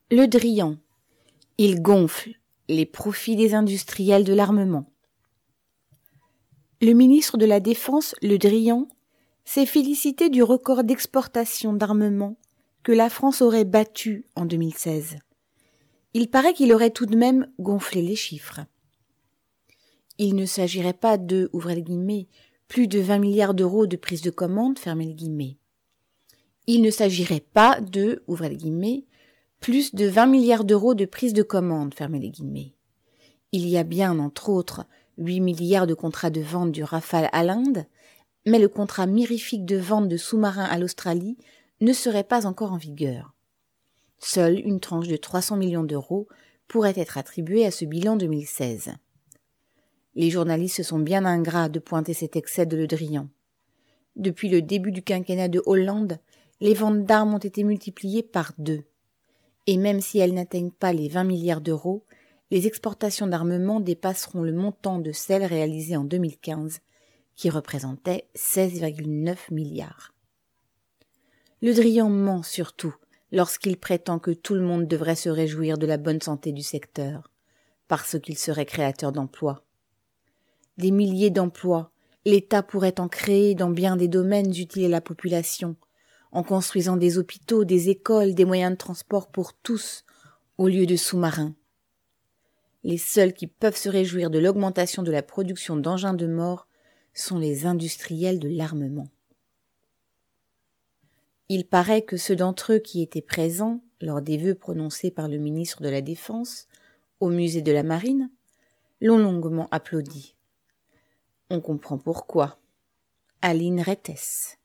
Le Drian. Il gonfle les profits des industriels de l'armement. Le ministre de la Défense, Le Drian, s'est félicité du record d'exportation d'armement que la France aurait battu en 2016. Il paraît qu'il aurait tout de même gonflé les chiffres. Il ne s'agirait pas de, ouvrez les guillemets, plus de 20 milliards d'euros de prise de commande, fermez les guillemets. Il ne s'agirait pas de, ouvrez les guillemets, plus de 20 milliards d'euros de prise de commande, fermez les guillemets. Il y a bien, entre autres, 8 milliards de contrats de vente du Rafale à l'Inde, mais le contrat mirifique de vente de sous-marins à l'Australie ne serait pas encore en vigueur. Seule une tranche de 300 millions d'euros pourrait être attribuée à ce bilan 2016. Les journalistes se sont bien ingrats de pointer cet excès de Le Drian. Depuis le début du quinquennat de Hollande, les ventes d'armes ont été multipliées par 2. Et même si elles n'atteignent pas les 20 milliards d'euros, les exportations d'armement dépasseront le montant de celles réalisées en 2015, qui représentait 16,9 milliards. Le Drian ment surtout lorsqu'il prétend que tout le monde devrait se réjouir de la bonne santé du secteur, parce qu'il serait créateur d'emplois. Des milliers d'emplois, l'État pourrait en créer dans bien des domaines utiles à la population, en construisant des hôpitaux, des écoles, des moyens de transport pour tous, au lieu de sous-marins. Les seuls qui peuvent se réjouir de l'augmentation de la production d'engins de mort sont les industriels de l'armement. Il paraît que ceux d'entre eux qui étaient présents lors des vœux prononcés par le ministre de la Défense au musée de la Marine l'ont longuement applaudi. On comprend pourquoi. Aline Rettes.